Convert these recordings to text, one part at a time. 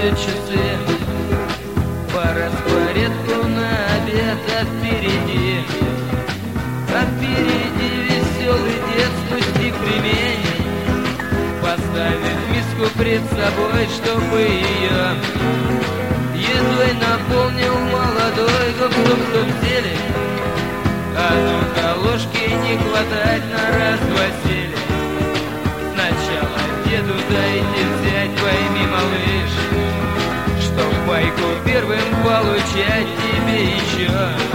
Показывают часы по распорядку на обед, а впереди веселый дед, спусти кремень, поставить миску пред собой, чтобы ее едой наполнил молодой. Гоп-стоп-стоп, зелень, а ну-ка ложки не хватать на раз-два сели. Сначала деду дайте взять, пойми, малыш, что в пайку первым получать тебе еще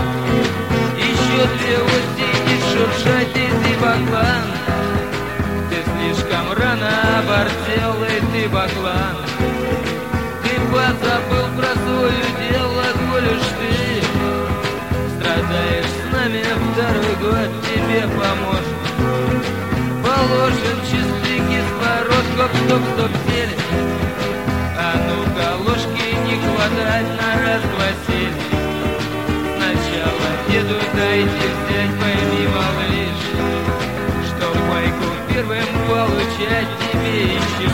две осени шуршать из баклан. Ты слишком рано оборзел, и ты баклан. Ты позабыл про свое дело, коль уж ты страдаешь с нами второй год, тебе поможет. Положен чистый кислород, гоп-стоп-стоп, зелень, а ну-ка ложки не хватать на раз-два сели. Сначала деду дайте взять, пойми, малыш, что пайку первым получать тебе еще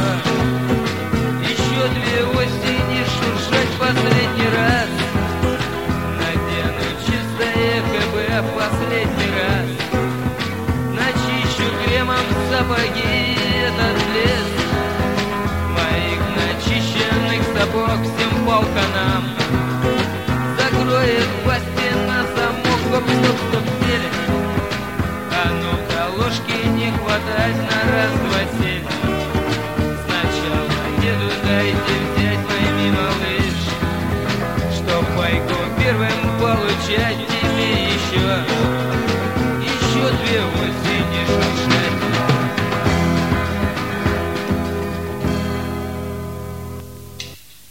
две осени шуршать последний раз. Надену чистое КБ последний раз. Начищу кремом сапоги этот лес моих начищенных сапог всем полканам. Закроет пасти на замок, гоп-стоп-стоп, зелень, а ну-ка ложки не хватать на раз-два сели. Сначала деду дайте взять, пойми, малыш, что пайку первым получать тебе еще